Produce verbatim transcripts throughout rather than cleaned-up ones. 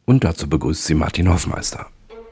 Und dazu begrüßt sie Martin Hoffmeister.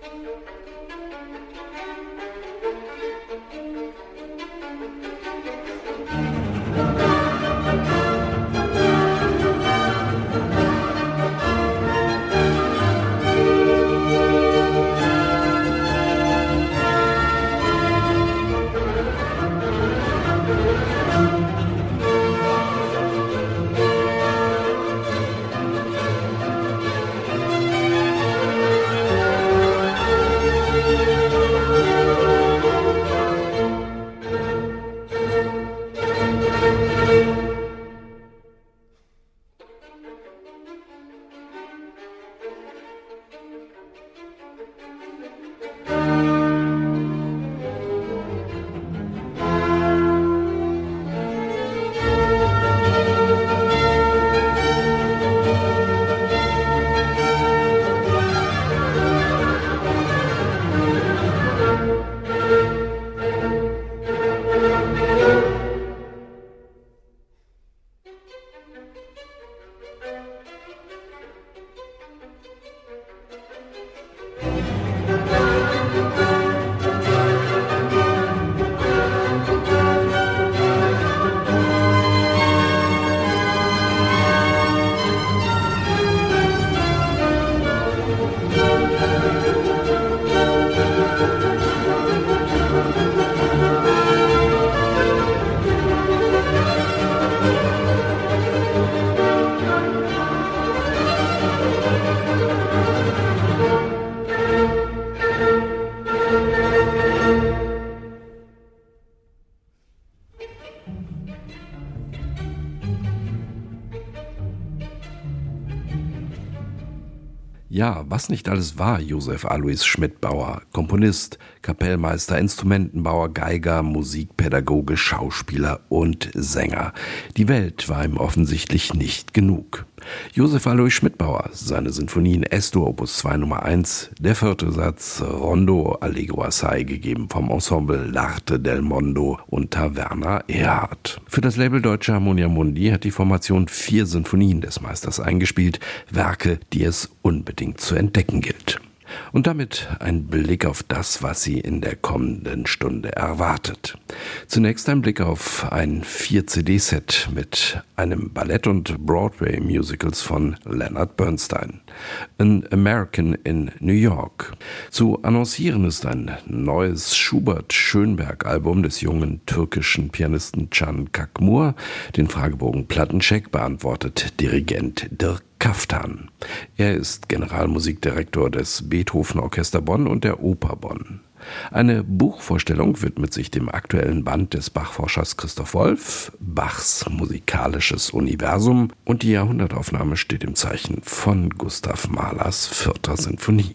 Ja, was nicht alles war Josef Alois Schmidbauer, Komponist, Kapellmeister, Instrumentenbauer, Geiger, Musikpädagoge, Schauspieler und Sänger. Die Welt war ihm offensichtlich nicht genug. Josef Alois Schmidbauer, seine Sinfonien Es-Dur Opus zwei Nummer eins, der vierte Satz Rondo Allegro Assai, gegeben vom Ensemble L'Arte del Mondo unter Werner Erhard. Für das Label Deutsche Harmonia Mundi hat die Formation vier Sinfonien des Meisters eingespielt, Werke, die es unbedingt zu entdecken gilt. Und damit ein Blick auf das, was Sie in der kommenden Stunde erwartet. Zunächst ein Blick auf ein vier C D-Set mit einem Ballett- und Broadway-Musicals von Leonard Bernstein. An American in New York. Zu annoncieren ist ein neues Schubert-Schönberg-Album des jungen türkischen Pianisten Can Kakmur. Den Fragebogen Plattencheck beantwortet Dirigent Dirk Kaftan. Er ist Generalmusikdirektor des Beethoven Orchester Bonn und der Oper Bonn. Eine Buchvorstellung widmet sich dem aktuellen Band des Bachforschers Christoph Wolff, Bachs musikalisches Universum, und die Jahrhundertaufnahme steht im Zeichen von Gustav Mahlers vierter Sinfonie.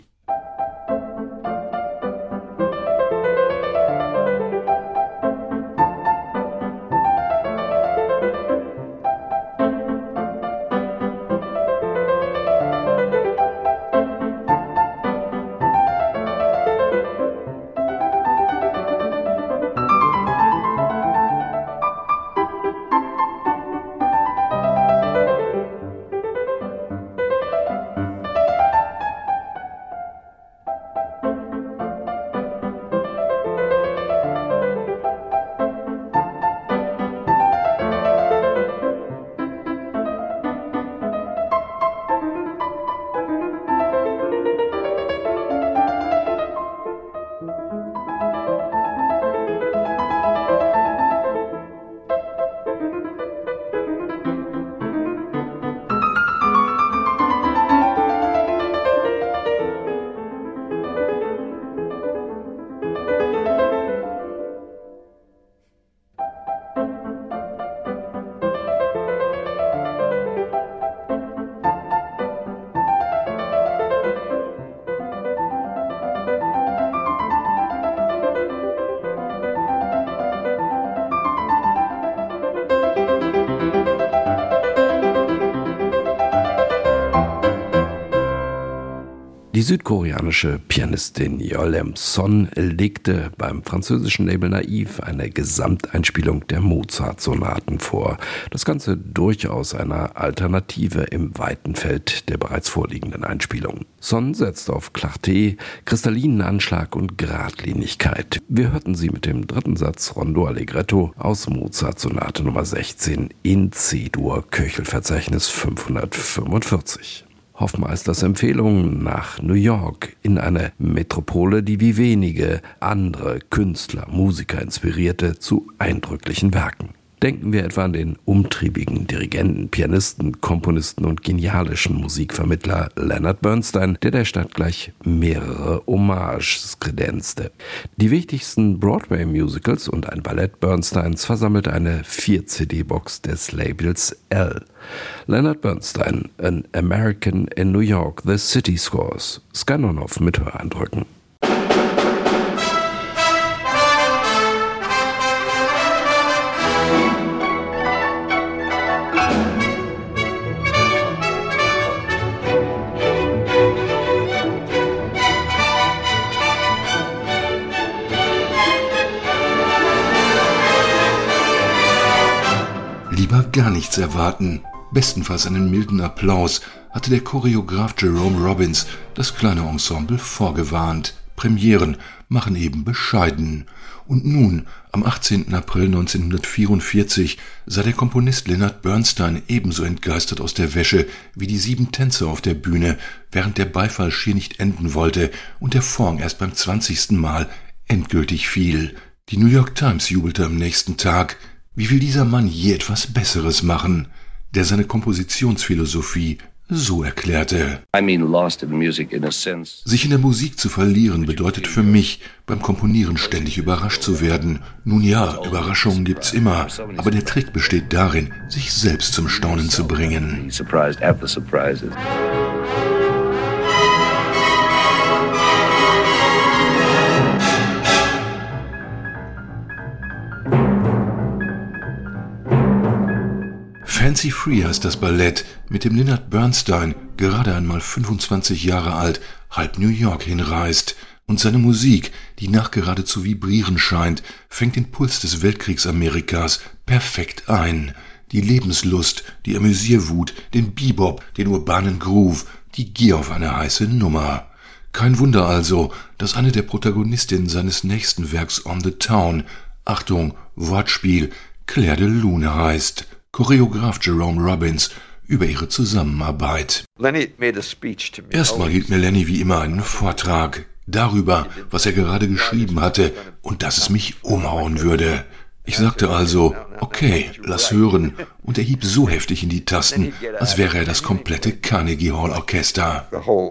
Die südkoreanische Pianistin Yeolem Son legte beim französischen Label Naive eine Gesamteinspielung der Mozart-Sonaten vor. Das Ganze durchaus eine Alternative im weiten Feld der bereits vorliegenden Einspielungen. Son setzt auf Clarté, kristallinen Anschlag und Geradlinigkeit. Wir hörten sie mit dem dritten Satz Rondo Allegretto aus Mozart-Sonate Nummer sechzehn in C-Dur, Köchelverzeichnis fünfhundertfünfundvierzig. Hoffmeisters Empfehlung nach New York, in eine Metropole, die wie wenige andere Künstler, Musiker inspirierte zu eindrücklichen Werken. Denken wir etwa an den umtriebigen Dirigenten, Pianisten, Komponisten und genialischen Musikvermittler Leonard Bernstein, der der Stadt gleich mehrere Hommages kredenzte. Die wichtigsten Broadway-Musicals und ein Ballett Bernsteins versammelte eine vier C D-Box des Labels L. Leonard Bernstein, An American in New York, The City Scores. Scannonoff mit Höreindrücken. Lieber gar nichts erwarten. Bestenfalls einen milden Applaus hatte der Choreograf Jerome Robbins das kleine Ensemble vorgewarnt. Premieren machen eben bescheiden. Und nun, am achtzehnten April neunzehnhundertvierundvierzig, sah der Komponist Leonard Bernstein ebenso entgeistert aus der Wäsche wie die sieben Tänzer auf der Bühne, während der Beifall schier nicht enden wollte und der Vorhang erst beim zwanzigsten Mal endgültig fiel. Die New York Times jubelte am nächsten Tag: Wie will dieser Mann je etwas Besseres machen, der seine Kompositionsphilosophie so erklärte: I mean, lost in music in a sense. Sich in der Musik zu verlieren bedeutet für mich, beim Komponieren ständig überrascht zu werden. Nun ja, Überraschungen gibt's immer, aber der Trick besteht darin, sich selbst zum Staunen zu bringen. Surprised at the surprises. Fancy Free heißt das Ballett, mit dem Leonard Bernstein, gerade einmal fünfundzwanzig Jahre alt, halb New York hinreist. Und seine Musik, die nachgerade zu vibrieren scheint, fängt den Puls des Weltkriegsamerikas perfekt ein. Die Lebenslust, die Amüsierwut, den Bebop, den urbanen Groove, die Gier auf eine heiße Nummer. Kein Wunder also, dass eine der Protagonistinnen seines nächsten Werks On the Town, Achtung, Wortspiel, Claire de Lune heißt. Choreograf Jerome Robbins über ihre Zusammenarbeit. Erstmal hielt mir Lenny wie immer einen Vortrag darüber, was er gerade geschrieben hatte und dass es mich umhauen würde. Ich sagte also, okay, lass hören, und er hieb so heftig in die Tasten, als wäre er das komplette Carnegie Hall Orchester.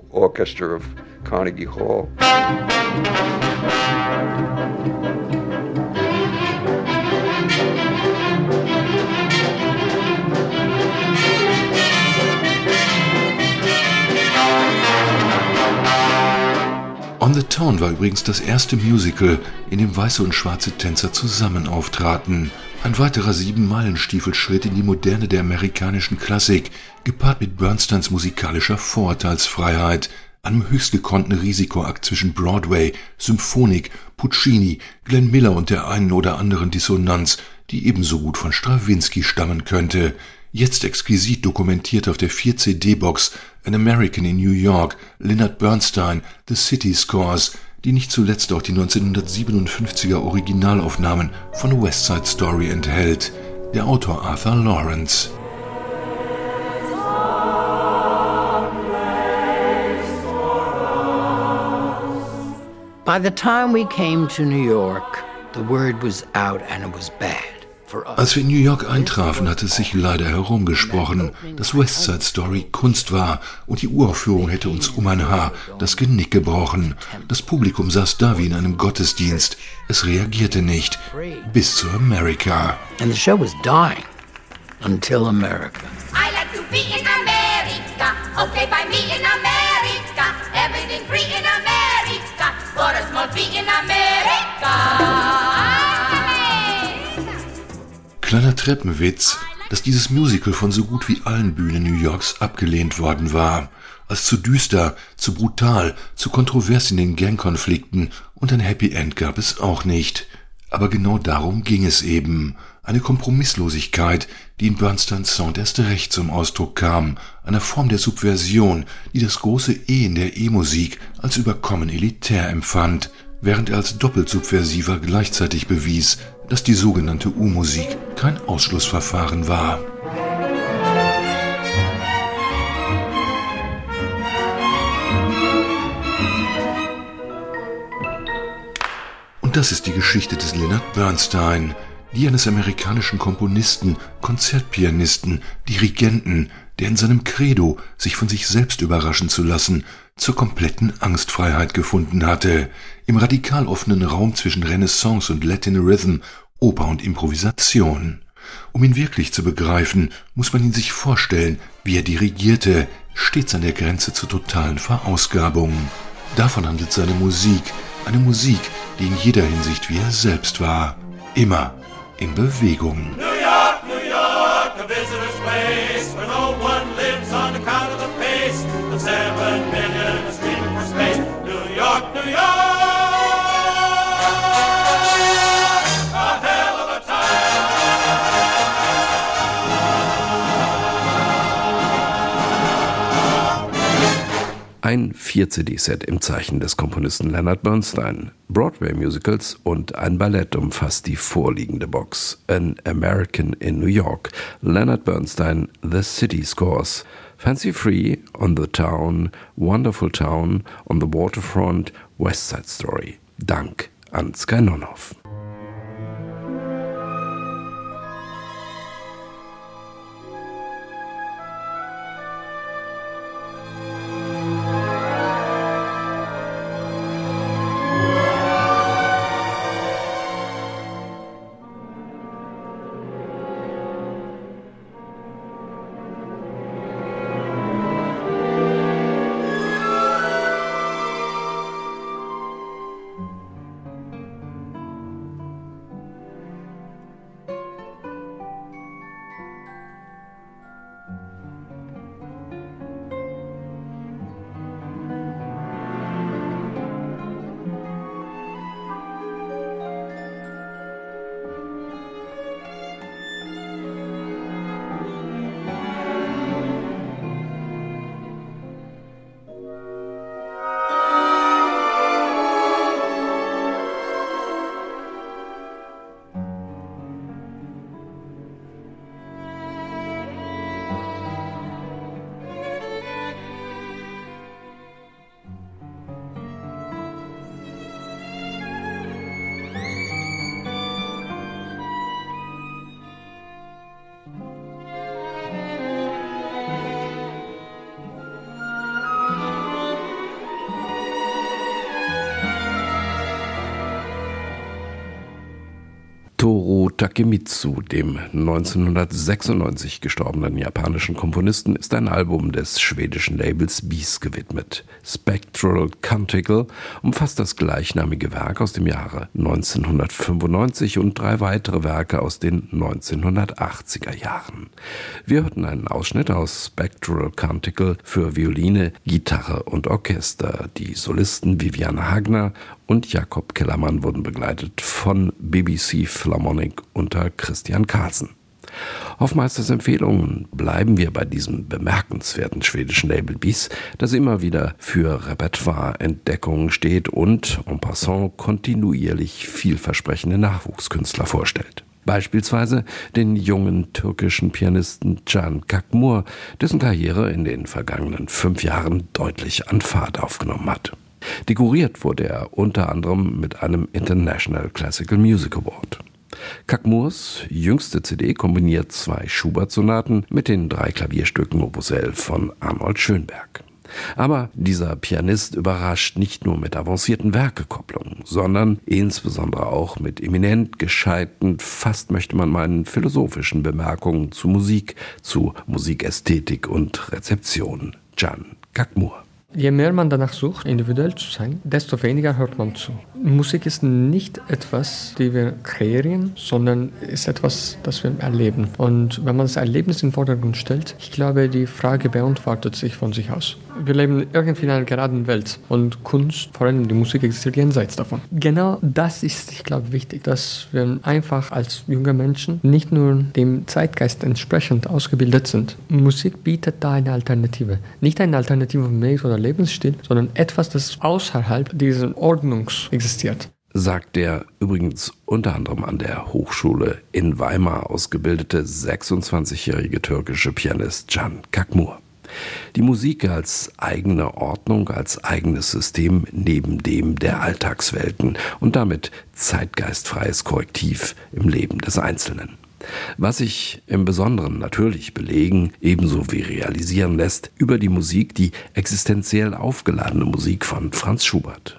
On the Town war übrigens das erste Musical, in dem weiße und schwarze Tänzer zusammen auftraten. Ein weiterer Sieben-Meilen-Stiefelschritt in die Moderne der amerikanischen Klassik, gepaart mit Bernsteins musikalischer Vorurteilsfreiheit, einem höchst gekonnten Risikoakt zwischen Broadway, Symphonik, Puccini, Glenn Miller und der einen oder anderen Dissonanz, die ebenso gut von Strawinsky stammen könnte. Jetzt exquisit dokumentiert auf der vier C D-Box An American in New York, Leonard Bernstein, The City Scores, die nicht zuletzt auch die neunzehnhundertsiebenundfünfziger Originalaufnahmen von West Side Story enthält. Der Autor Arthur Lawrence. By the time we came to New York, the word was out and it was bad. Als wir in New York eintrafen, hatte es sich leider herumgesprochen, dass West Side Story Kunst war und die Uraufführung hätte uns um ein Haar das Genick gebrochen. Das Publikum saß da wie in einem Gottesdienst. Es reagierte nicht. Bis zu America. And the show was dying until America. I like to be in America. Okay, by me in America. Everything free in America. For a small fee in America. Kleiner Treppenwitz, dass dieses Musical von so gut wie allen Bühnen New Yorks abgelehnt worden war. als zu düster, zu brutal, zu kontrovers in den Gangkonflikten, und ein Happy End gab es auch nicht. Aber genau darum ging es eben. Eine Kompromisslosigkeit, die in Bernsteins Sound erst recht zum Ausdruck kam, eine Form der Subversion, die das große E in der E-Musik als überkommen elitär empfand, während er als doppelt subversiver gleichzeitig bewies, dass die sogenannte U-Musik kein Ausschlussverfahren war. Und das ist die Geschichte des Leonard Bernstein, die eines amerikanischen Komponisten, Konzertpianisten, Dirigenten, der in seinem Credo, sich von sich selbst überraschen zu lassen, zur kompletten Angstfreiheit gefunden hatte, im radikal offenen Raum zwischen Renaissance und Latin Rhythm, Oper und Improvisation. Um ihn wirklich zu begreifen, muss man ihn sich vorstellen, wie er dirigierte, stets an der Grenze zur totalen Verausgabung. Davon handelt seine Musik, eine Musik, die in jeder Hinsicht wie er selbst war, immer in Bewegung. New York, New York, a visitor's place where no one lives on account of the pace. The seven million are screaming for space. New York, New York, a hell of a Ein vier C D-Set im Zeichen des Komponisten Leonard Bernstein, Broadway-Musicals und ein Ballett umfasst die vorliegende Box. An American in New York, Leonard Bernstein, The City Scores, Fancy Free, On the Town, Wonderful Town, On the Waterfront, West Side Story. Dank an Sky Nonhoff. Toru Takemitsu, dem neunzehnhundertsechsundneunzig gestorbenen japanischen Komponisten, ist ein Album des schwedischen Labels Beast gewidmet. Spectral Canticle umfasst das gleichnamige Werk aus dem Jahre neunzehnhundertfünfundneunzig und drei weitere Werke aus den neunzehnhundertachtziger Jahren. Wir hörten einen Ausschnitt aus Spectral Canticle für Violine, Gitarre und Orchester. Die Solisten Viviane Hagner und Jakob Kellermann wurden begleitet von B B C Philharmonic unter Christian Carlsen. Auf Meisters Empfehlungen bleiben wir bei diesem bemerkenswerten schwedischen Label Beast, das immer wieder für Repertoire-Entdeckungen steht und en passant kontinuierlich vielversprechende Nachwuchskünstler vorstellt. Beispielsweise den jungen türkischen Pianisten Can Kakmur, dessen Karriere in den vergangenen fünf Jahren deutlich an Fahrt aufgenommen hat. Dekoriert wurde er unter anderem mit einem International Classical Music Award. Kakmurs jüngste C D kombiniert zwei Schubert-Sonaten mit den drei Klavierstücken Opus elf von Arnold Schönberg. Aber dieser Pianist überrascht nicht nur mit avancierten Werkekopplungen, sondern insbesondere auch mit eminent gescheiten, fast möchte man meinen, philosophischen Bemerkungen zu Musik, zu Musikästhetik und Rezeption. Can Kakmur. Je mehr man danach sucht, individuell zu sein, desto weniger hört man zu. Musik ist nicht etwas, das wir kreieren, sondern ist etwas, das wir erleben. Und wenn man das Erlebnis in den Vordergrund stellt, ich glaube, die Frage beantwortet sich von sich aus. Wir leben irgendwie in einer geraden Welt und Kunst, vor allem die Musik, existiert jenseits davon. Genau das ist, ich glaube, wichtig, dass wir einfach als junge Menschen nicht nur dem Zeitgeist entsprechend ausgebildet sind. Musik bietet da eine Alternative. Nicht eine Alternative von Lebens- oder Lebensstil, sondern etwas, das außerhalb dieser Ordnung existiert. Sagt der übrigens unter anderem an der Hochschule in Weimar ausgebildete sechsundzwanzigjährige türkische Pianist Can Kakmur. Die Musik als eigene Ordnung, als eigenes System neben dem der Alltagswelten und damit zeitgeistfreies Korrektiv im Leben des Einzelnen. Was sich im Besonderen natürlich belegen, ebenso wie realisieren lässt, über die Musik, die existenziell aufgeladene Musik von Franz Schubert.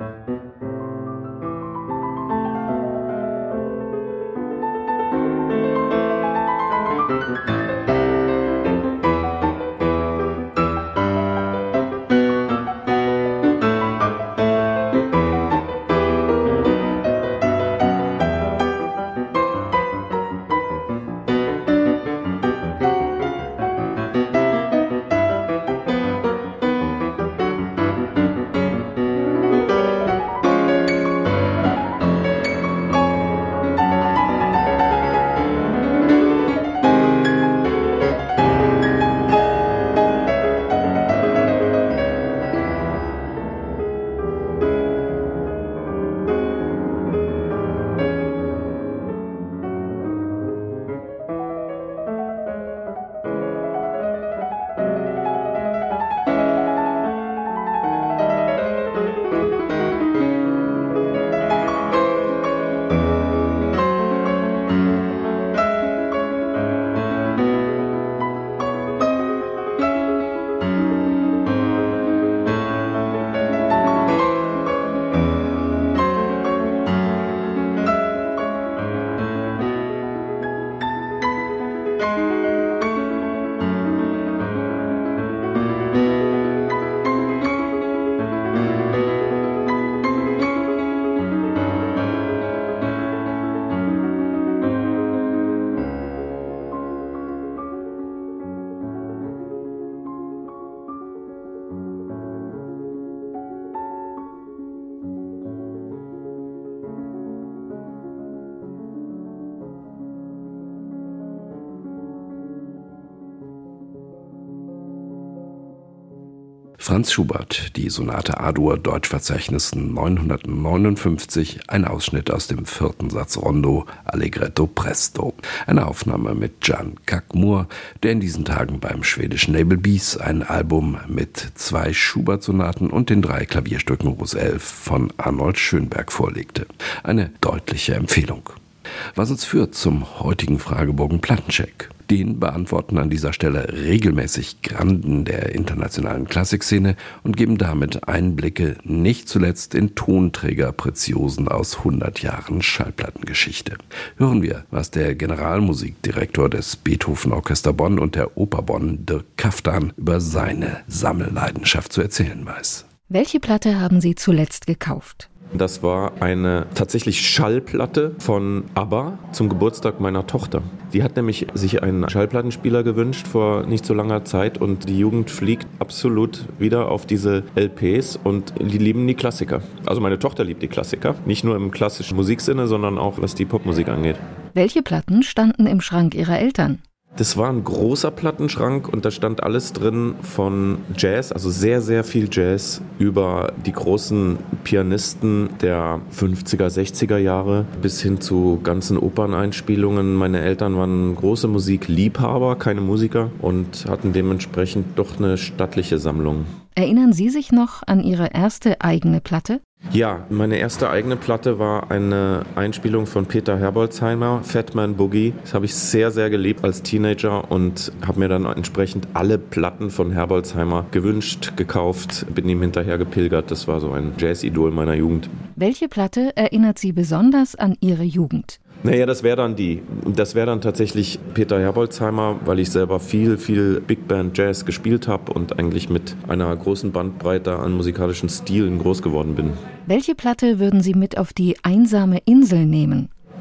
Franz Schubert, die Sonate A-Dur, Deutschverzeichnis neunhundertneunundfünfzig, ein Ausschnitt aus dem vierten Satz Rondo Allegretto Presto. Eine Aufnahme mit Can Kakmur, der in diesen Tagen beim schwedischen Label Bis ein Album mit zwei Schubert-Sonaten und den drei Klavierstücken Opus elf von Arnold Schönberg vorlegte. Eine deutliche Empfehlung. Was uns führt zum heutigen Fragebogen Plattencheck. Den beantworten an dieser Stelle regelmäßig Granden der internationalen Klassikszene und geben damit Einblicke, nicht zuletzt in Tonträgerpreziosen aus hundert Jahren Schallplattengeschichte. Hören wir, was der Generalmusikdirektor des Beethoven-Orchester Bonn und der Oper Bonn, Dirk Kaftan, über seine Sammelleidenschaft zu erzählen weiß. Welche Platte haben Sie zuletzt gekauft? Das war eine tatsächlich Schallplatte von ABBA zum Geburtstag meiner Tochter. Die hat nämlich sich einen Schallplattenspieler gewünscht vor nicht so langer Zeit und die Jugend fliegt absolut wieder auf diese L Ps und die lieben die Klassiker. Also meine Tochter liebt die Klassiker, nicht nur im klassischen Musiksinne, sondern auch was die Popmusik angeht. Welche Platten standen im Schrank Ihrer Eltern? Das war ein großer Plattenschrank und da stand alles drin von Jazz, also sehr, sehr viel Jazz, über die großen Pianisten der fünfziger, sechziger Jahre bis hin zu ganzen Operneinspielungen. Meine Eltern waren große Musikliebhaber, keine Musiker und hatten dementsprechend doch eine stattliche Sammlung. Erinnern Sie sich noch an Ihre erste eigene Platte? Ja, meine erste eigene Platte war eine Einspielung von Peter Herbolzheimer, Fat Man Boogie. Das habe ich sehr, sehr geliebt als Teenager und habe mir dann entsprechend alle Platten von Herbolzheimer gewünscht, gekauft, bin ihm hinterher gepilgert. Das war so ein Jazz-Idol meiner Jugend. Welche Platte erinnert Sie besonders an Ihre Jugend? Naja, das wäre dann die. Das wäre dann tatsächlich Peter Herbolzheimer, weil ich selber viel, viel Big Band Jazz gespielt habe und eigentlich mit einer großen Bandbreite an musikalischen Stilen groß geworden bin. Welche Platte würden Sie mit auf die einsame Insel nehmen?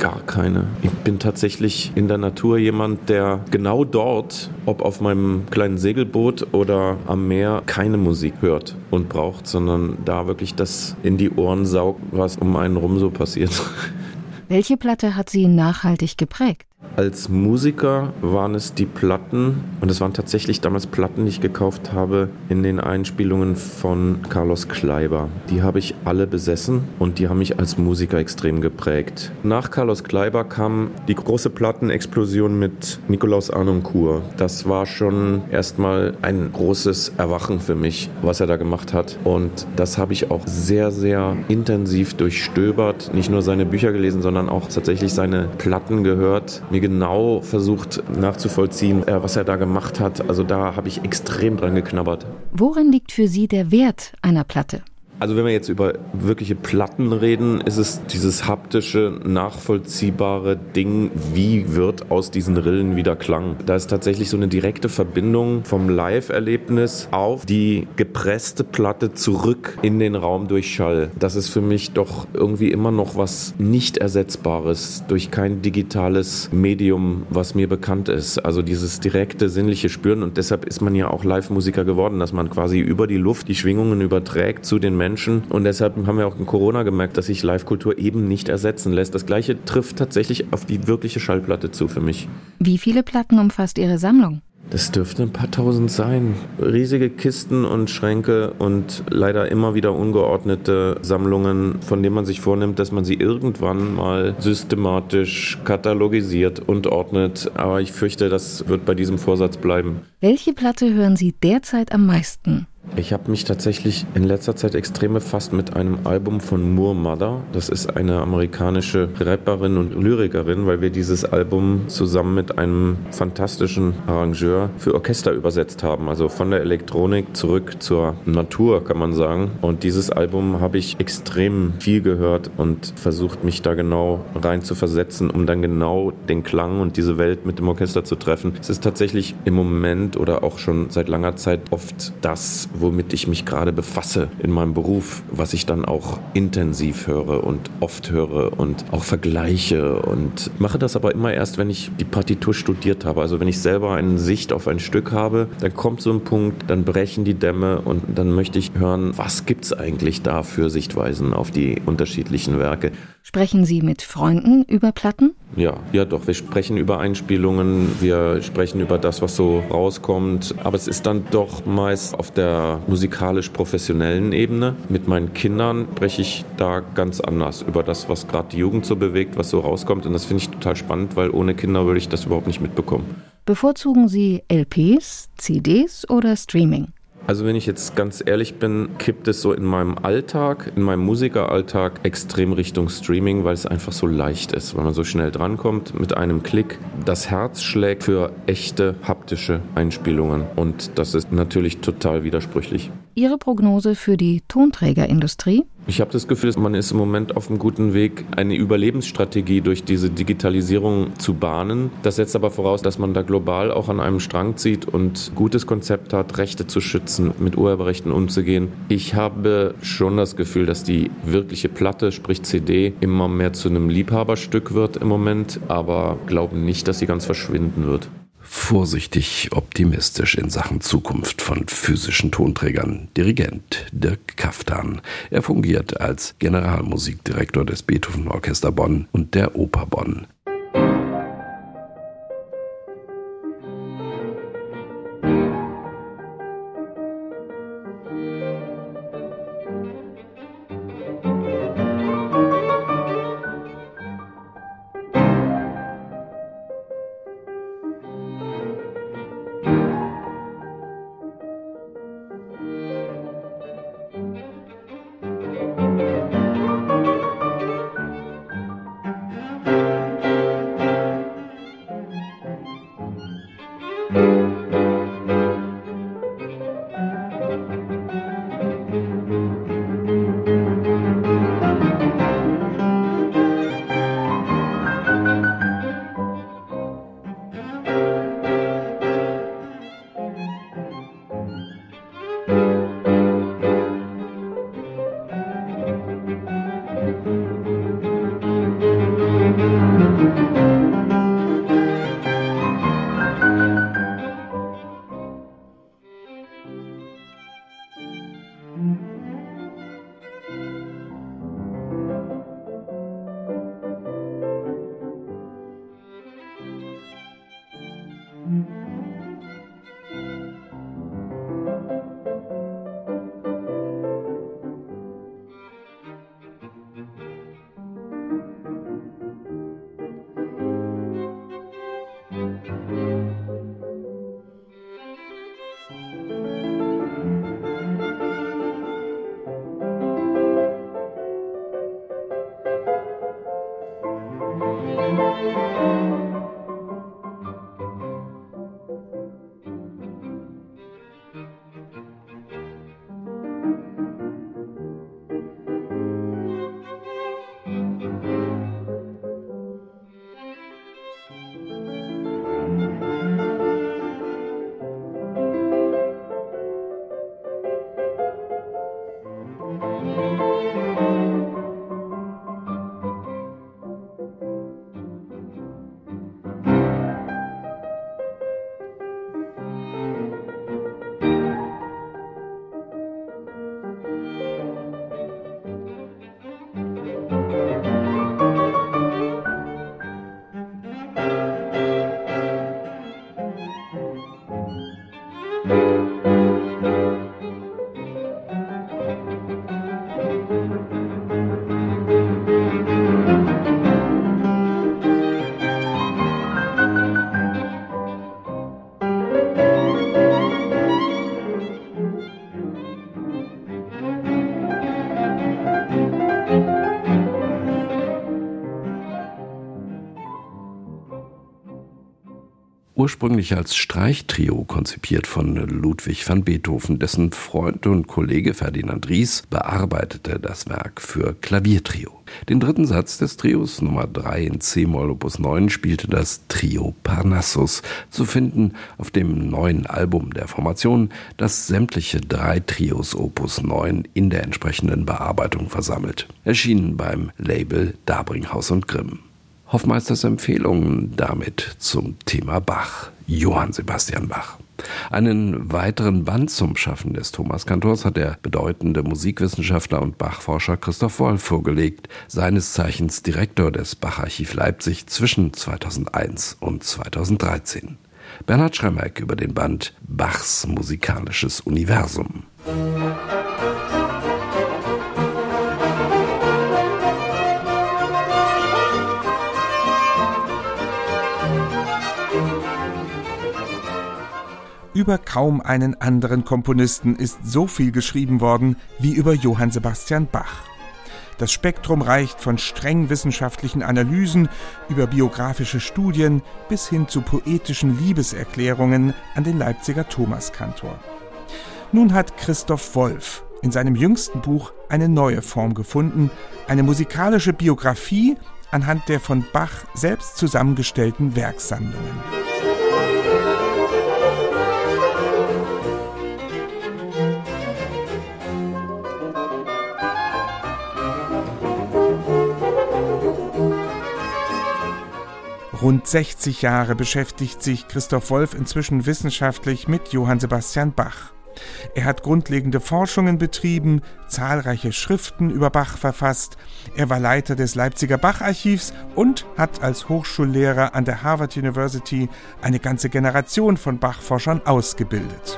gar keine. Ich bin tatsächlich in der Natur jemand, der genau dort, ob auf meinem kleinen Segelboot oder am Meer, keine Musik hört und braucht, sondern da wirklich das in die Ohren saugt, was um einen rum so passiert. Welche Platte hat Sie nachhaltig geprägt? Als Musiker waren es die Platten, und es waren tatsächlich damals Platten, die ich gekauft habe in den Einspielungen von Carlos Kleiber. Die habe ich alle besessen und die haben mich als Musiker extrem geprägt. Nach Carlos Kleiber kam die große Plattenexplosion mit Nikolaus Arnoncourt. Das war schon erstmal ein großes Erwachen für mich, was er da gemacht hat. Und das habe ich auch sehr, sehr intensiv durchstöbert. Nicht nur seine Bücher gelesen, sondern auch tatsächlich seine Platten gehört. Mir genau versucht nachzuvollziehen, was er da gemacht hat. Also da habe ich extrem dran geknabbert. Worin liegt für Sie der Wert einer Platte? Also wenn wir jetzt über wirkliche Platten reden, ist es dieses haptische, nachvollziehbare Ding, wie wird aus diesen Rillen wieder Klang. Da ist tatsächlich so eine direkte Verbindung vom Live-Erlebnis auf die gepresste Platte zurück in den Raum durch Schall. Das ist für mich doch irgendwie immer noch was nicht Ersetzbares durch kein digitales Medium, was mir bekannt ist. Also dieses direkte, sinnliche Spüren, und deshalb ist man ja auch Live-Musiker geworden, dass man quasi über die Luft die Schwingungen überträgt zu den Menschen. Und deshalb haben wir auch in Corona gemerkt, dass sich Live-Kultur eben nicht ersetzen lässt. Das Gleiche trifft tatsächlich auf die wirkliche Schallplatte zu für mich. Wie viele Platten umfasst Ihre Sammlung? Das dürfte ein paar tausend sein. Riesige Kisten und Schränke und leider immer wieder ungeordnete Sammlungen, von denen man sich vornimmt, dass man sie irgendwann mal systematisch katalogisiert und ordnet. Aber ich fürchte, das wird bei diesem Vorsatz bleiben. Welche Platte hören Sie derzeit am meisten? Ich habe mich tatsächlich in letzter Zeit extrem befasst mit einem Album von Moor Mother. Das ist eine amerikanische Rapperin und Lyrikerin, weil wir dieses Album zusammen mit einem fantastischen Arrangeur für Orchester übersetzt haben. Also von der Elektronik zurück zur Natur, kann man sagen. Und dieses Album habe ich extrem viel gehört und versucht, mich da genau rein zu versetzen, um dann genau den Klang und diese Welt mit dem Orchester zu treffen. Es ist tatsächlich im Moment oder auch schon seit langer Zeit oft das, womit ich mich gerade befasse in meinem Beruf, was ich dann auch intensiv höre und oft höre und auch vergleiche, und mache das aber immer erst, wenn ich die Partitur studiert habe. Also wenn ich selber eine Sicht auf ein Stück habe, dann kommt so ein Punkt, dann brechen die Dämme und dann möchte ich hören, was gibt's eigentlich da für Sichtweisen auf die unterschiedlichen Werke. Sprechen Sie mit Freunden über Platten? Ja, ja doch, wir sprechen über Einspielungen, wir sprechen über das, was so rauskommt, aber es ist dann doch meist auf der musikalisch-professionellen Ebene. Mit meinen Kindern spreche ich da ganz anders über das, was gerade die Jugend so bewegt, was so rauskommt, und das finde ich total spannend, weil ohne Kinder würde ich das überhaupt nicht mitbekommen. Bevorzugen Sie L Ps, C Ds oder Streaming? Also wenn ich jetzt ganz ehrlich bin, kippt es so in meinem Alltag, in meinem Musikeralltag extrem Richtung Streaming, weil es einfach so leicht ist, weil man so schnell drankommt mit einem Klick. Das Herz schlägt für echte haptische Einspielungen, und das ist natürlich total widersprüchlich. Ihre Prognose für die Tonträgerindustrie? Ich habe das Gefühl, man ist im Moment auf einem guten Weg, eine Überlebensstrategie durch diese Digitalisierung zu bahnen. Das setzt aber voraus, dass man da global auch an einem Strang zieht und gutes Konzept hat, Rechte zu schützen, mit Urheberrechten umzugehen. Ich habe schon das Gefühl, dass die wirkliche Platte, sprich C D, immer mehr zu einem Liebhaberstück wird im Moment, aber glaube nicht, dass sie ganz verschwinden wird. Vorsichtig optimistisch in Sachen Zukunft von physischen Tonträgern. Dirigent Dirk Kaftan. Er fungiert als Generalmusikdirektor des Beethoven-Orchester Bonn und der Oper Bonn. Ursprünglich als Streichtrio konzipiert von Ludwig van Beethoven, dessen Freund und Kollege Ferdinand Ries bearbeitete das Werk für Klaviertrio. Den dritten Satz des Trios Nummer drei in C-Moll Opus neun spielte das Trio Parnassus, zu finden auf dem neuen Album der Formation, das sämtliche drei Trios Opus neun in der entsprechenden Bearbeitung versammelt. Erschienen beim Label Dabringhaus und Grimm. Hoffmeisters Empfehlungen damit zum Thema Bach, Johann Sebastian Bach. Einen weiteren Band zum Schaffen des Thomaskantors hat der bedeutende Musikwissenschaftler und Bachforscher Christoph Wolff vorgelegt, seines Zeichens Direktor des Bacharchiv Leipzig zwischen zweitausendeins und zweitausenddreizehn. Bernhard Schremeck über den Band Bachs musikalisches Universum. Über kaum einen anderen Komponisten ist so viel geschrieben worden wie über Johann Sebastian Bach. Das Spektrum reicht von streng wissenschaftlichen Analysen über biografische Studien bis hin zu poetischen Liebeserklärungen an den Leipziger Thomaskantor. Nun hat Christoph Wolff in seinem jüngsten Buch eine neue Form gefunden, eine musikalische Biografie anhand der von Bach selbst zusammengestellten Werksammlungen. Rund sechzig Jahre beschäftigt sich Christoph Wolff inzwischen wissenschaftlich mit Johann Sebastian Bach. Er hat grundlegende Forschungen betrieben, zahlreiche Schriften über Bach verfasst. Er war Leiter des Leipziger Bacharchivs und hat als Hochschullehrer an der Harvard University eine ganze Generation von Bach-Forschern ausgebildet.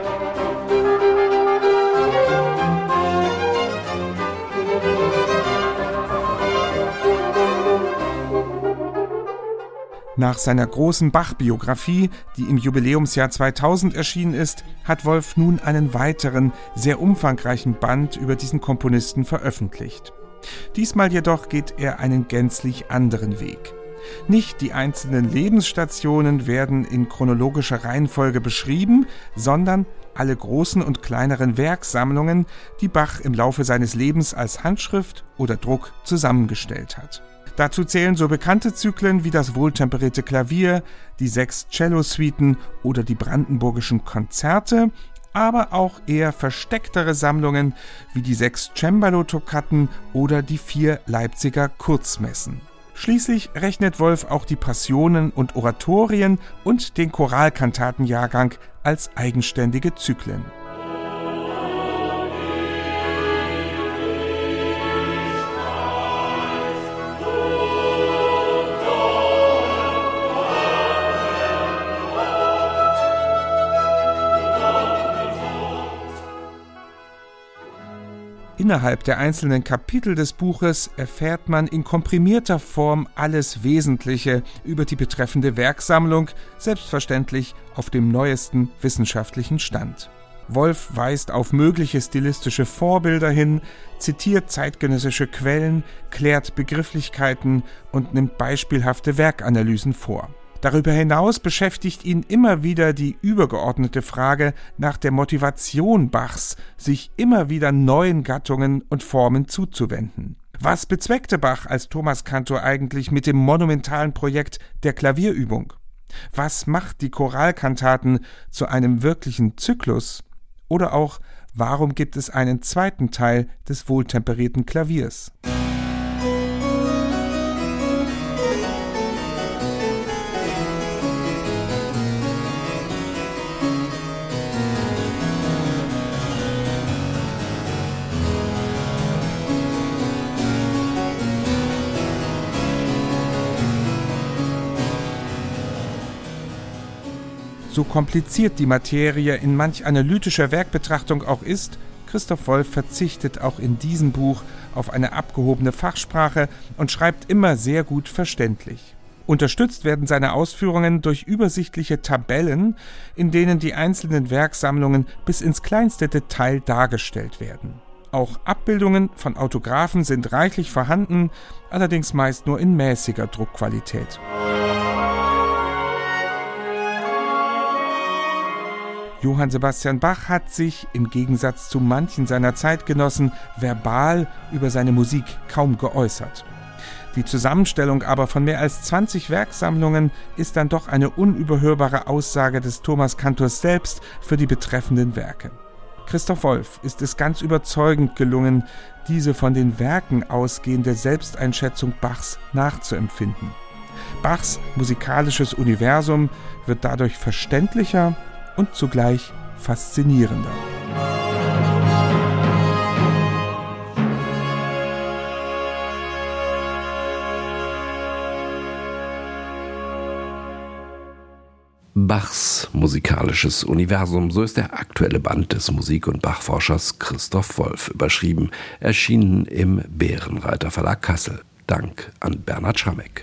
Nach seiner großen Bach-Biografie, die im Jubiläumsjahr zweitausend erschienen ist, hat Wolff nun einen weiteren, sehr umfangreichen Band über diesen Komponisten veröffentlicht. Diesmal jedoch geht er einen gänzlich anderen Weg. Nicht die einzelnen Lebensstationen werden in chronologischer Reihenfolge beschrieben, sondern alle großen und kleineren Werksammlungen, die Bach im Laufe seines Lebens als Handschrift oder Druck zusammengestellt hat. Dazu zählen so bekannte Zyklen wie das Wohltemperierte Klavier, die sechs Cello-Suiten oder die Brandenburgischen Konzerte, aber auch eher verstecktere Sammlungen wie die sechs Cembalo-Tokaten oder die vier Leipziger Kurzmessen. Schließlich rechnet Wolff auch die Passionen und Oratorien und den Choralkantatenjahrgang als eigenständige Zyklen. Innerhalb der einzelnen Kapitel des Buches erfährt man in komprimierter Form alles Wesentliche über die betreffende Werksammlung, selbstverständlich auf dem neuesten wissenschaftlichen Stand. Wolff weist auf mögliche stilistische Vorbilder hin, zitiert zeitgenössische Quellen, klärt Begrifflichkeiten und nimmt beispielhafte Werkanalysen vor. Darüber hinaus beschäftigt ihn immer wieder die übergeordnete Frage nach der Motivation Bachs, sich immer wieder neuen Gattungen und Formen zuzuwenden. Was bezweckte Bach als Thomaskantor eigentlich mit dem monumentalen Projekt der Klavierübung? Was macht die Choralkantaten zu einem wirklichen Zyklus? Oder auch, warum gibt es einen zweiten Teil des wohltemperierten Klaviers? So kompliziert die Materie in manch analytischer Werkbetrachtung auch ist, Christoph Wolff verzichtet auch in diesem Buch auf eine abgehobene Fachsprache und schreibt immer sehr gut verständlich. Unterstützt werden seine Ausführungen durch übersichtliche Tabellen, in denen die einzelnen Werksammlungen bis ins kleinste Detail dargestellt werden. Auch Abbildungen von Autographen sind reichlich vorhanden, allerdings meist nur in mäßiger Druckqualität. Johann Sebastian Bach hat sich, im Gegensatz zu manchen seiner Zeitgenossen, verbal über seine Musik kaum geäußert. Die Zusammenstellung aber von mehr als zwanzig Werksammlungen ist dann doch eine unüberhörbare Aussage des Thomaskantors selbst für die betreffenden Werke. Christoph Wolff ist es ganz überzeugend gelungen, diese von den Werken ausgehende Selbsteinschätzung Bachs nachzuempfinden. Bachs musikalisches Universum wird dadurch verständlicher und zugleich faszinierender. Bachs musikalisches Universum, so ist der aktuelle Band des Musik- und Bachforschers Christoph Wolff überschrieben, erschienen im Bärenreiter Verlag Kassel. Dank an Bernhard Schrammeck.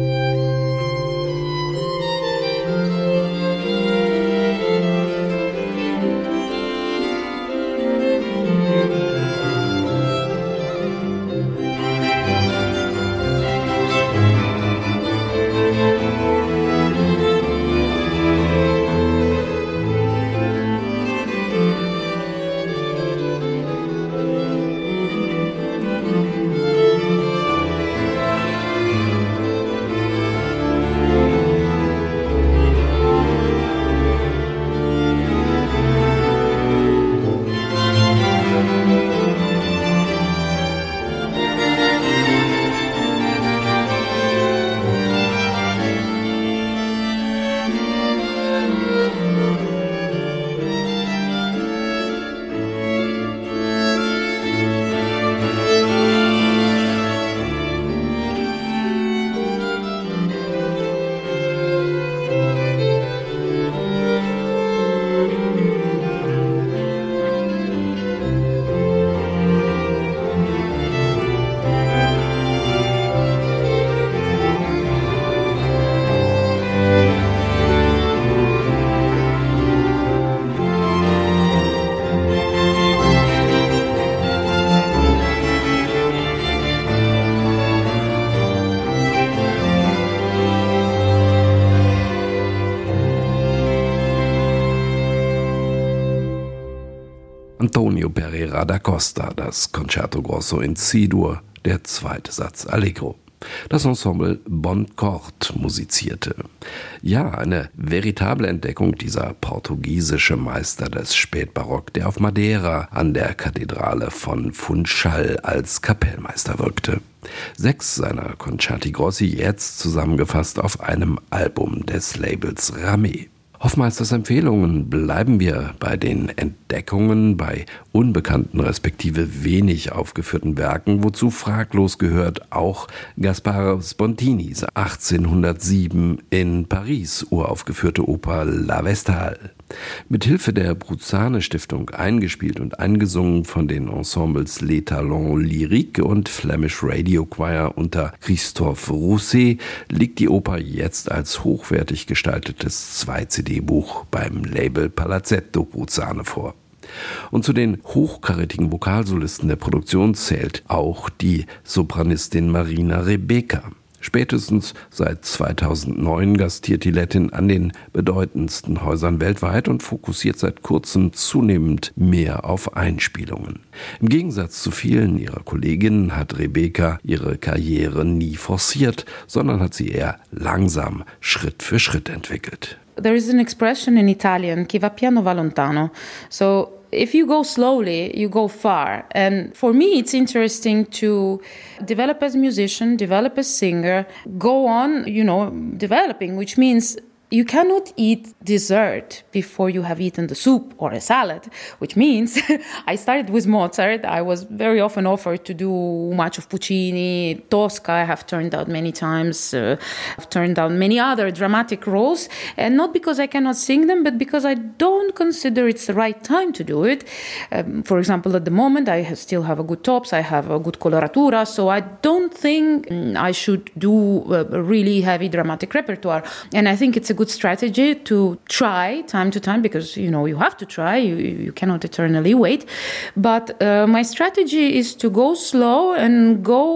Antonio Pereira da Costa, das Concerto Grosso in C-Dur, der zweite Satz Allegro. Das Ensemble Bon Cort musizierte. Ja, eine veritable Entdeckung dieser portugiesische Meister des Spätbarock, der auf Madeira an der Kathedrale von Funchal als Kapellmeister wirkte. Sechs seiner Concerti Grossi jetzt zusammengefasst auf einem Album des Labels Ramé. Hoffmeisters Empfehlungen bleiben wir bei den Entdeckungen, bei unbekannten respektive wenig aufgeführten Werken, wozu fraglos gehört auch Gasparo Spontinis achtzehnhundertsieben in Paris uraufgeführte Oper La Vestale. Mithilfe der Bruzane Stiftung eingespielt und eingesungen von den Ensembles Les Talents Lyriques und Flemish Radio Choir unter Christophe Rousset liegt die Oper jetzt als hochwertig gestaltetes zwei C D-Buch beim Label Palazzetto Bruzane vor. Und zu den hochkarätigen Vokalsolisten der Produktion zählt auch die Sopranistin Marina Rebeka. Spätestens seit zweitausendneun gastiert die Lettin an den bedeutendsten Häusern weltweit und fokussiert seit kurzem zunehmend mehr auf Einspielungen. Im Gegensatz zu vielen ihrer Kolleginnen hat Rebeka ihre Karriere nie forciert, sondern hat sie eher langsam, Schritt für Schritt entwickelt. There is an expression in Italian, chi va piano va lontano. So if you go slowly, you go far. And for me, it's interesting to develop as a musician, develop as a singer, go on, you know, developing, which means you cannot eat dessert before you have eaten the soup or a salad, which means I started with Mozart. I was very often offered to do much of Puccini, Tosca. I have turned down many times. Uh, I've turned down many other dramatic roles, and not because I cannot sing them, but because I don't consider it's the right time to do it. Um, for example, at the moment, I have, still have a good tops, I have a good coloratura, so I don't think I should do a really heavy dramatic repertoire. And I think it's a good strategy to try time to time, because you know you have to try, you, you cannot eternally wait, but uh, my strategy is to go slow and go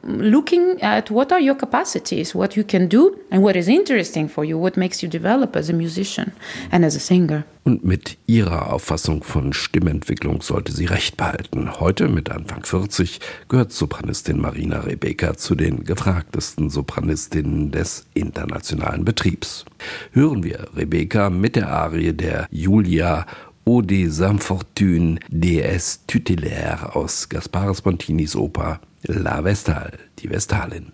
looking at what are your capacities, what you can do and what is interesting for you, what makes you develop as a musician and as a singer. Und mit ihrer Auffassung von Stimmentwicklung sollte sie recht behalten. Heute, mit Anfang vierzig, gehört Sopranistin Marina Rebeka zu den gefragtesten Sopranistinnen des internationalen Betriebs. Hören wir Rebeka mit der Arie der Julia Eau des Infortunes déesse tutélaire aus Gaspare Spontinis Oper La Vestale, die Vestalin.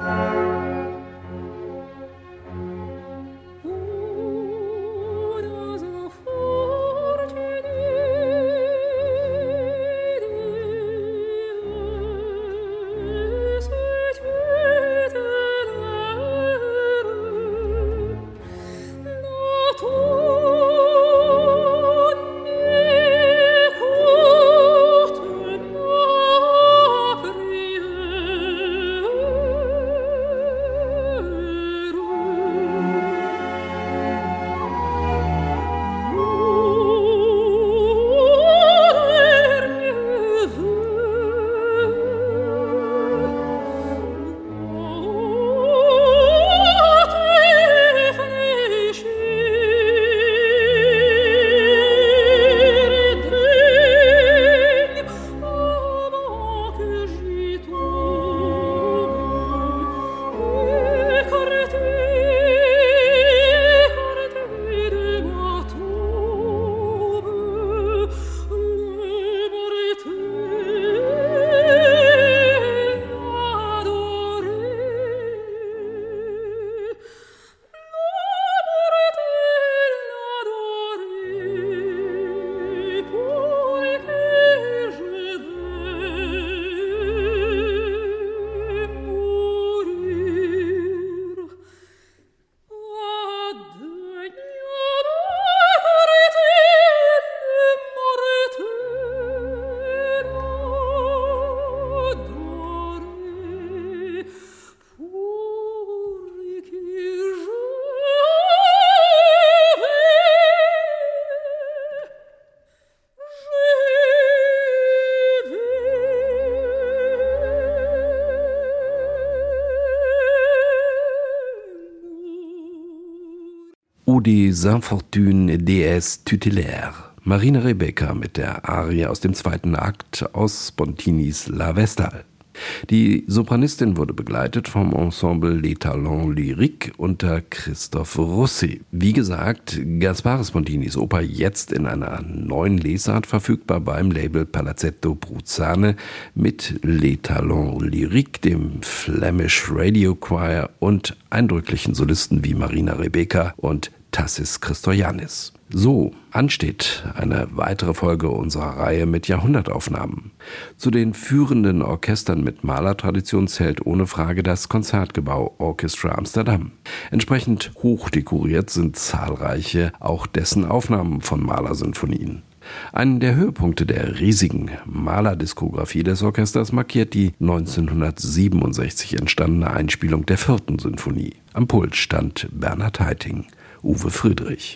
Eau des Infortunes déesse tutélaire. Marina Rebeka mit der Arie aus dem zweiten Akt aus Spontinis La Vestale. Die Sopranistin wurde begleitet vom Ensemble Les Talents Lyriques unter Christophe Rousset. Wie gesagt, Gaspare Spontinis Oper jetzt in einer neuen Lesart verfügbar beim Label Palazzetto Bruzzane mit Les Talents Lyriques, dem Flemish Radio Choir und eindrücklichen Solisten wie Marina Rebeka und Tassis Christoyannis. So, ansteht eine weitere Folge unserer Reihe mit Jahrhundertaufnahmen. Zu den führenden Orchestern mit Malertradition zählt ohne Frage das Concertgebouw Orchestra Amsterdam. Entsprechend hoch dekoriert sind zahlreiche auch dessen Aufnahmen von Mahler-Sinfonien. Einen der Höhepunkte der riesigen Mahler-Diskografie des Orchesters markiert die neunzehnhundertsiebenundsechzig entstandene Einspielung der vierten Sinfonie. Am Pult stand Bernhard Haitink, Uwe Friedrich.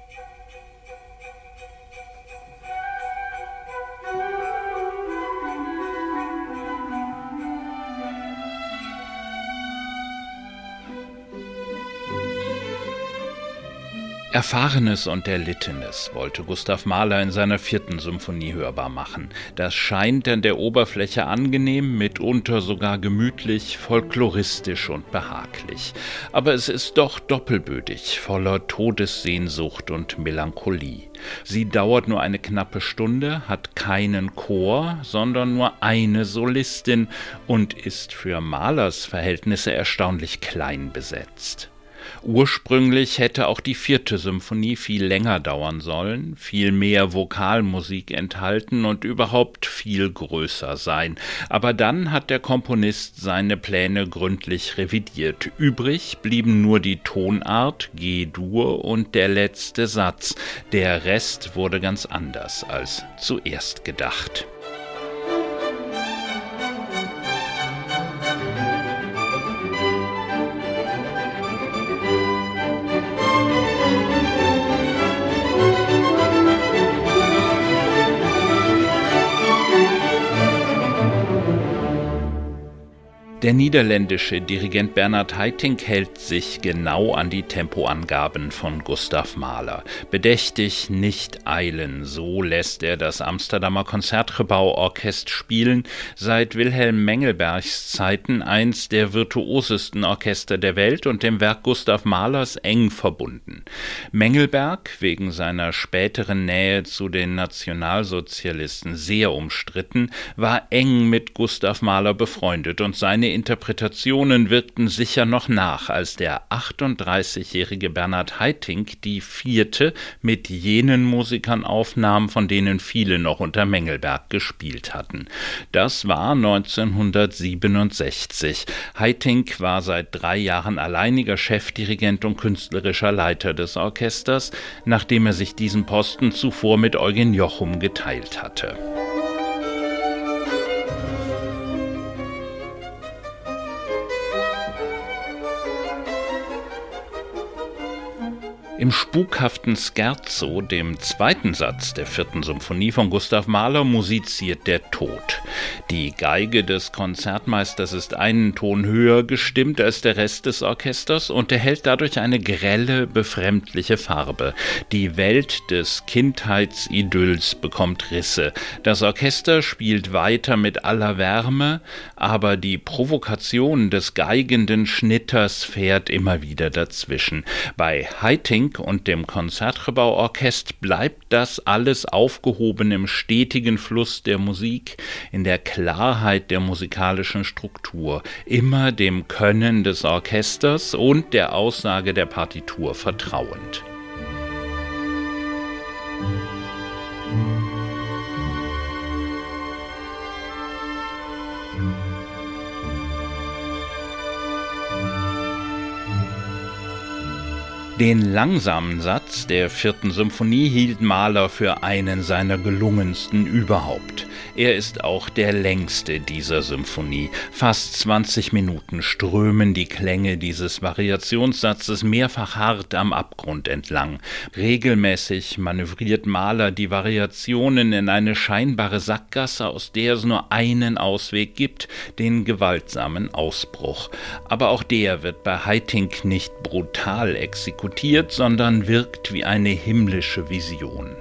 Erfahrenes und Erlittenes wollte Gustav Mahler in seiner vierten Symphonie hörbar machen. Das scheint an der Oberfläche angenehm, mitunter sogar gemütlich, folkloristisch und behaglich. Aber es ist doch doppelbödig, voller Todessehnsucht und Melancholie. Sie dauert nur eine knappe Stunde, hat keinen Chor, sondern nur eine Solistin und ist für Mahlers Verhältnisse erstaunlich klein besetzt. Ursprünglich hätte auch die vierte Symphonie viel länger dauern sollen, viel mehr Vokalmusik enthalten und überhaupt viel größer sein. Aber dann hat der Komponist seine Pläne gründlich revidiert. Übrig blieben nur die Tonart, G-Dur und der letzte Satz. Der Rest wurde ganz anders als zuerst gedacht. Der niederländische Dirigent Bernard Haitink hält sich genau an die Tempoangaben von Gustav Mahler. Bedächtig, nicht eilen, so lässt er das Amsterdamer Concertgebouw-Orchest spielen, seit Wilhelm Mengelbergs Zeiten eins der virtuosesten Orchester der Welt und dem Werk Gustav Mahlers eng verbunden. Mengelberg, wegen seiner späteren Nähe zu den Nationalsozialisten sehr umstritten, war eng mit Gustav Mahler befreundet und seine Interpretationen wirkten sicher noch nach, als der achtunddreißigjährige Bernard Haitink die vierte mit jenen Musikern aufnahm, von denen viele noch unter Mengelberg gespielt hatten. Das war neunzehnhundertsiebenundsechzig. Haitink war seit drei Jahren alleiniger Chefdirigent und künstlerischer Leiter des Orchesters, nachdem er sich diesen Posten zuvor mit Eugen Jochum geteilt hatte. Im spukhaften Scherzo, dem zweiten Satz der vierten Symphonie von Gustav Mahler, musiziert der Tod. Die Geige des Konzertmeisters ist einen Ton höher gestimmt als der Rest des Orchesters und erhält dadurch eine grelle, befremdliche Farbe. Die Welt des Kindheitsidylls bekommt Risse. Das Orchester spielt weiter mit aller Wärme, aber die Provokation des geigenden Schnitters fährt immer wieder dazwischen. Bei Haitink und dem Concertgebouw-Orchest bleibt das alles aufgehoben im stetigen Fluss der Musik, in der Klarheit der musikalischen Struktur, immer dem Können des Orchesters und der Aussage der Partitur vertrauend. Den langsamen Satz der vierten Symphonie hielt Mahler für einen seiner gelungensten überhaupt. Er ist auch der längste dieser Symphonie. Fast zwanzig Minuten strömen die Klänge dieses Variationssatzes mehrfach hart am Abgrund entlang. Regelmäßig manövriert Mahler die Variationen in eine scheinbare Sackgasse, aus der es nur einen Ausweg gibt, den gewaltsamen Ausbruch. Aber auch der wird bei Haitink nicht brutal exekutiert, sondern wirkt wie eine himmlische Vision.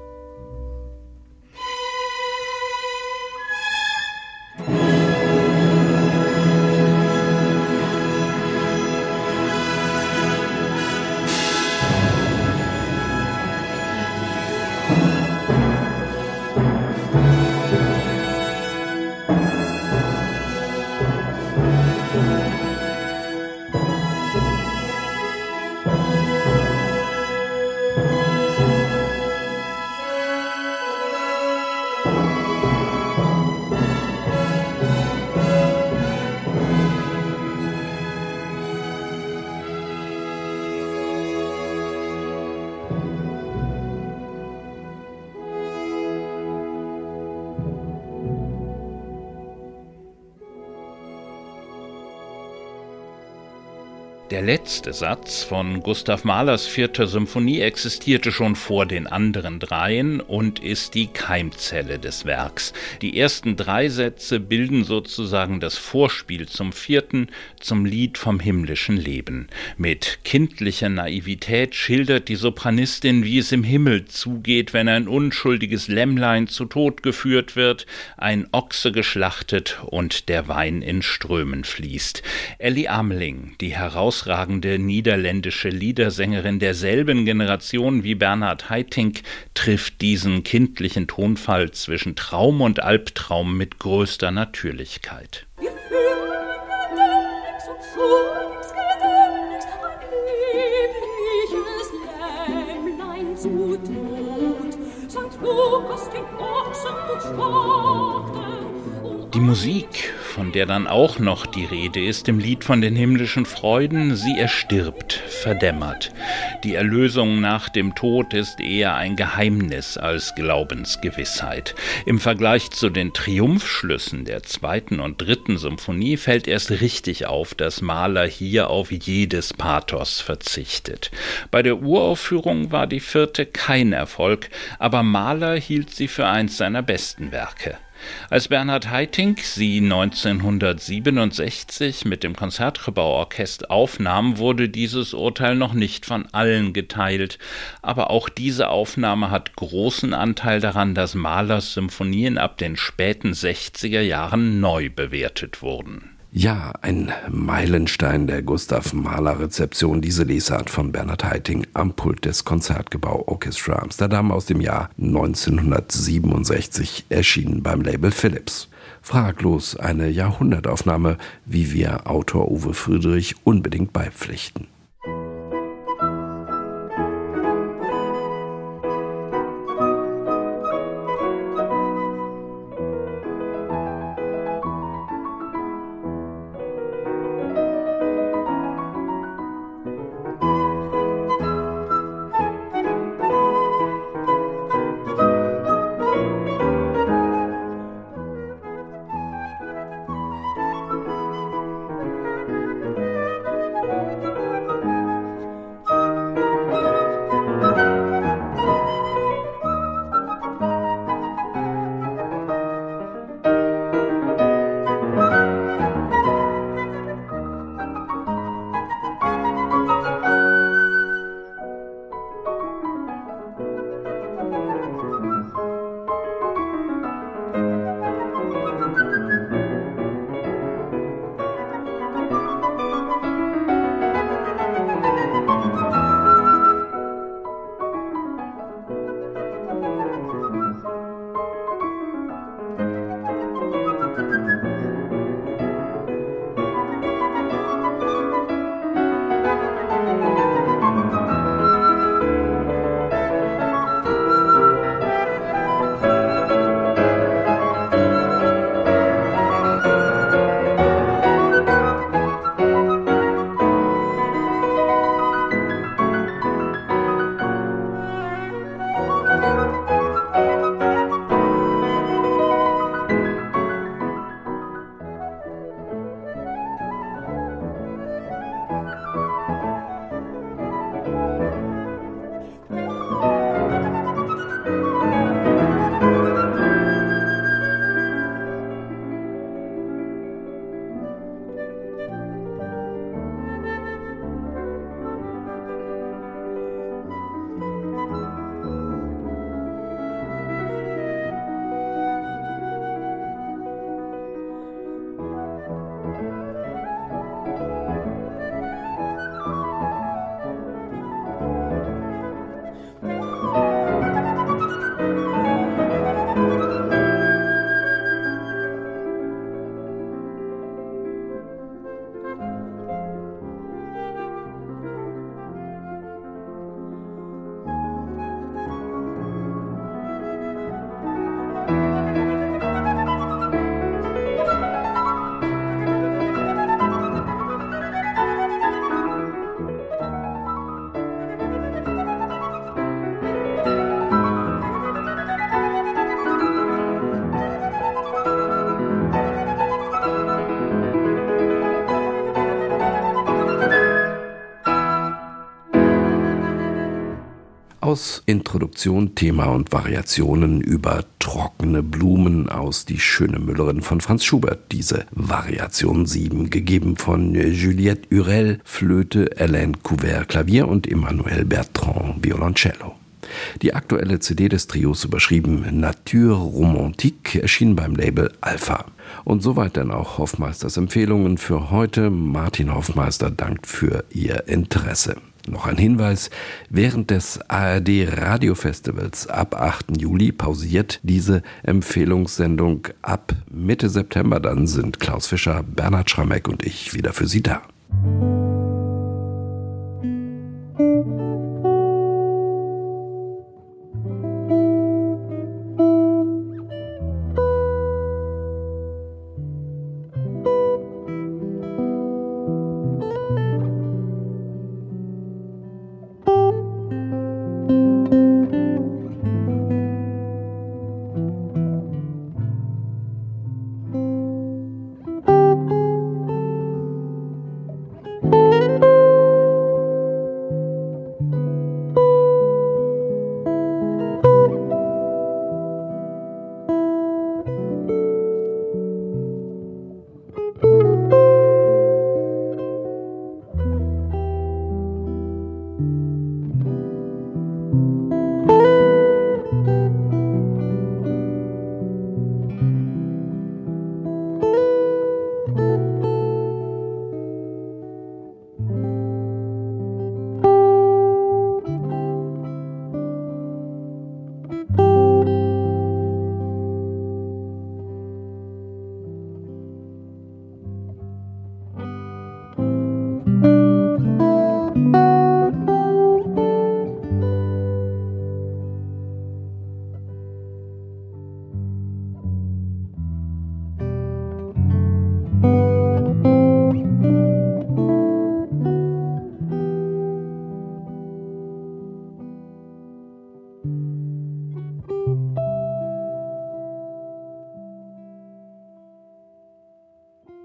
Der letzte Satz von Gustav Mahlers vierter Symphonie existierte schon vor den anderen dreien und ist die Keimzelle des Werks. Die ersten drei Sätze bilden sozusagen das Vorspiel zum vierten, zum Lied vom himmlischen Leben. Mit kindlicher Naivität schildert die Sopranistin, wie es im Himmel zugeht, wenn ein unschuldiges Lämmlein zu Tod geführt wird, ein Ochse geschlachtet und der Wein in Strömen fließt. Elly Ameling, die herausragende niederländische Liedersängerin derselben Generation wie Bernard Haitink, trifft diesen kindlichen Tonfall zwischen Traum und Albtraum mit größter Natürlichkeit. Die Musik, von der dann auch noch die Rede ist im Lied von den himmlischen Freuden, sie erstirbt, verdämmert. Die Erlösung nach dem Tod ist eher ein Geheimnis als Glaubensgewissheit. Im Vergleich zu den Triumphschlüssen der zweiten und dritten Symphonie fällt erst richtig auf, dass Mahler hier auf jedes Pathos verzichtet. Bei der Uraufführung war die vierte kein Erfolg, aber Mahler hielt sie für eins seiner besten Werke. Als Bernhard Haitink sie neunzehnhundertsiebenundsechzig mit dem Concertgebouw-Orchester aufnahm, wurde dieses Urteil noch nicht von allen geteilt. Aber auch diese Aufnahme hat großen Anteil daran, dass Mahlers Symphonien ab den späten sechziger Jahren neu bewertet wurden. Ja, ein Meilenstein der Gustav-Mahler-Rezeption, diese Lesart von Bernhard Haitink am Pult des Concertgebouw Orchestra Amsterdam aus dem Jahr neunzehnhundertsiebenundsechzig, erschienen beim Label Philips. Fraglos eine Jahrhundertaufnahme, wie wir Autor Uwe Friedrich unbedingt beipflichten. Aus Introduktion, Thema und Variationen über trockene Blumen aus Die schöne Müllerin von Franz Schubert. Diese Variation sieben, gegeben von Juliette Hurel, Flöte, Hélène Couvert, Klavier und Emmanuel Bertrand, Violoncello. Die aktuelle C D des Trios, überschrieben Nature Romantique, erschien beim Label Alpha. Und soweit dann auch Hoffmeisters Empfehlungen für heute. Martin Hoffmeister dankt für Ihr Interesse. Noch ein Hinweis: Während des A R D Radiofestivals ab achten Juli pausiert diese Empfehlungssendung. Ab Mitte September dann sind Klaus Fischer, Bernhard Schrammeck und ich wieder für Sie da.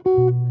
Musik